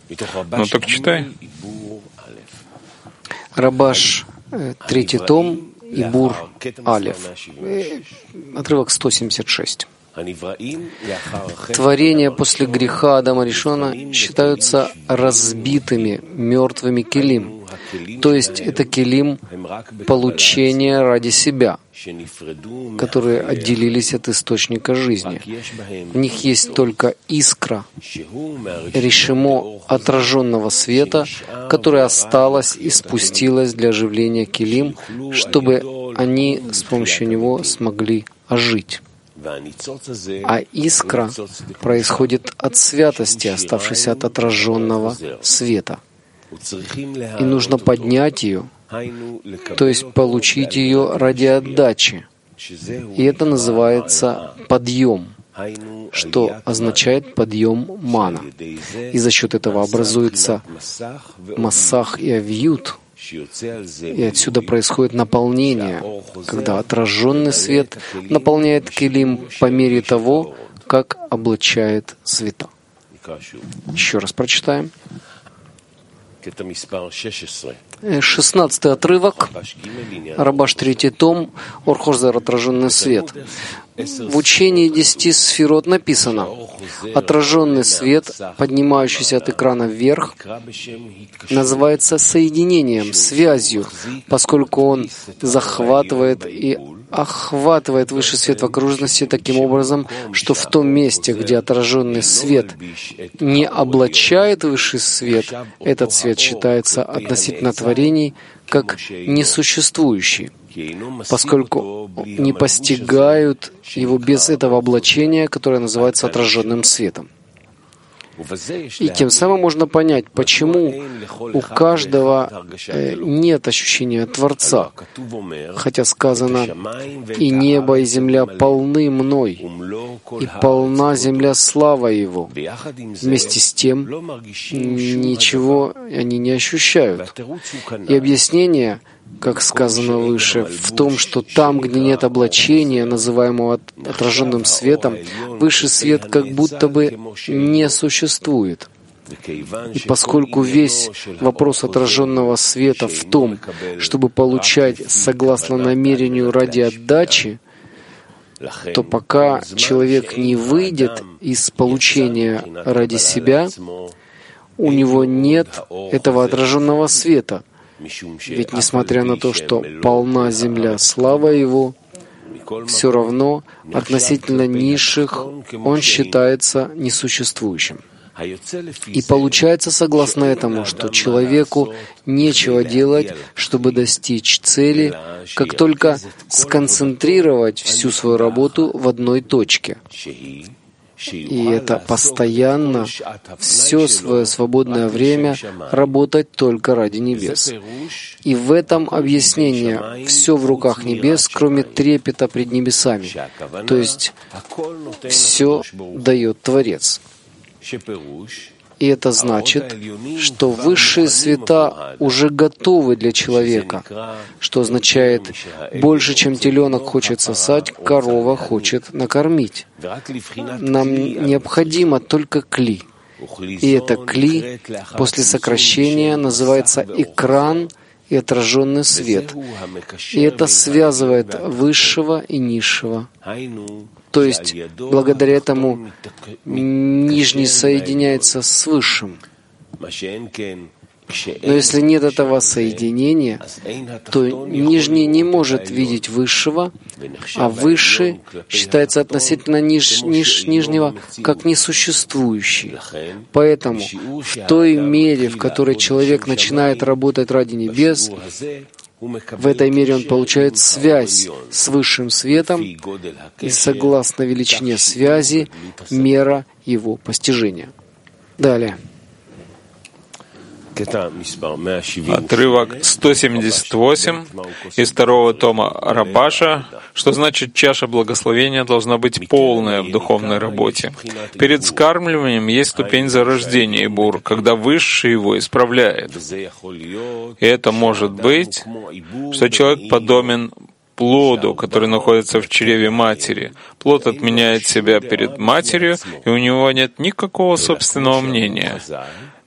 Ну так читай. Рабаш, 3 том, Ибур Алеф. Отрывок 176. Творения после греха Адама Ришона считаются разбитыми, мертвыми келим. То есть это келим получения ради себя, которые отделились от источника жизни. В них есть только искра, решимо отраженного света, которая осталась и спустилась для оживления келим, чтобы они с помощью него смогли ожить. А искра происходит от святости, оставшейся от отраженного света. И нужно поднять ее, то есть получить ее ради отдачи. И это называется подъем, что означает подъем мана. И за счет этого образуется массах и авьют. И отсюда происходит наполнение, когда отраженный свет наполняет келим по мере того, как облачает света. Еще раз прочитаем. 16 отрывок, Рабаш 3 том, Ор-Хозер, отраженный свет. В учении 10 сферот написано: отраженный свет, поднимающийся от экрана вверх, называется соединением, связью, поскольку он захватывает и охватывает высший свет в окружности таким образом, что в том месте, где отраженный свет не облачает высший свет, этот свет считается относительно творений как несуществующий, поскольку не постигают его без этого облачения, которое называется отраженным светом. И тем самым можно понять, почему у каждого нет ощущения Творца, хотя сказано: «И небо, и земля полны мной, и полна земля слава Его». Вместе с тем, ничего они не ощущают. И объяснение, как сказано выше, в том, что там, где нет облачения, называемого отраженным светом, высший свет как будто бы не существует. И поскольку весь вопрос отраженного света в том, чтобы получать согласно намерению ради отдачи, то пока человек не выйдет из получения ради себя, у него нет этого отраженного света. Ведь несмотря на то, что полна земля слава Его, все равно относительно низших он считается несуществующим. И получается согласно этому, что человеку нечего делать, чтобы достичь цели, как только сконцентрировать всю свою работу в одной точке. И это постоянно, все свое свободное время работать только ради небес. И в этом объяснение все в руках небес, кроме трепета пред небесами. То есть все дает Творец. И это значит, что высшие света уже готовы для человека, что означает, больше, чем теленок хочет сосать, корова хочет накормить. Нам необходимо только кли. И это кли после сокращения называется экран и отраженный свет. И это связывает высшего и низшего. То есть, благодаря этому нижний соединяется с высшим. Но если нет этого соединения, то нижний не может видеть высшего, а высший считается относительно нижнего как несуществующий. Поэтому в той мере, в которой человек начинает работать ради небес, в этой мере он получает связь с высшим светом, и согласно величине связи, мера его постижения. Далее. Отрывок 178 из 2 тома Рабаша, что значит чаша благословения должна быть полная в духовной работе. Перед скармливанием есть ступень зарождения Ибур, когда Высший его исправляет. И это может быть, что человек подобен плоду, который находится в чреве матери. Плод отменяет себя перед матерью, и у него нет никакого собственного мнения.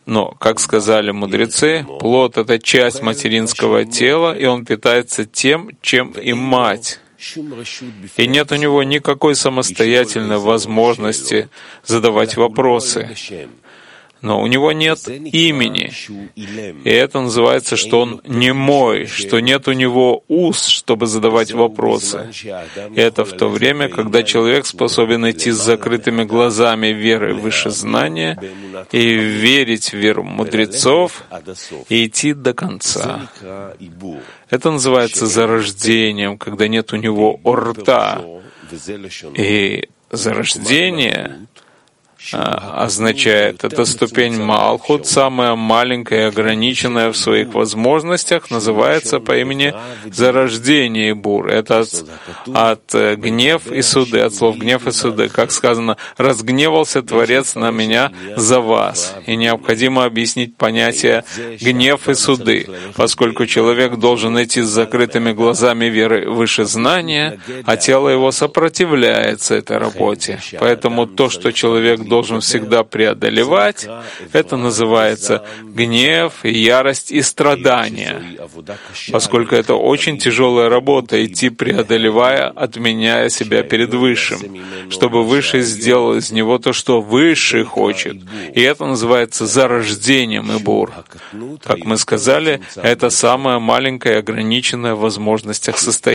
Но, как сказали мудрецы, плод — это часть материнского тела, и он питается тем, чем и мать. И нет у него никакой самостоятельной возможности задавать вопросы. Но у него нет имени. И это называется, что он немой, что нет у него уст, чтобы задавать вопросы. И это в то время, когда человек способен идти с закрытыми глазами веры выше знания и верить в веру мудрецов и идти до конца. Это называется зарождением, когда нет у него рта. И зарождение означает, это ступень Малхут, самая маленькая и ограниченная в своих возможностях, называется по имени зарождение Бур. Это от гнев и суды, от слов гнев и суды. Как сказано, разгневался Творец на меня за вас. И необходимо объяснить понятие гнев и суды, поскольку человек должен идти с закрытыми глазами веры выше знания, а тело его сопротивляется этой работе. Поэтому то, что человек должен всегда преодолевать, это называется гнев, ярость и страдания, поскольку это очень тяжелая работа, идти преодолевая, отменяя себя перед Высшим, чтобы Высший сделал из него то, что Высший хочет. И это называется зарождением Ибур. Как мы сказали, это самая маленькая и ограниченная в возможностях состояние.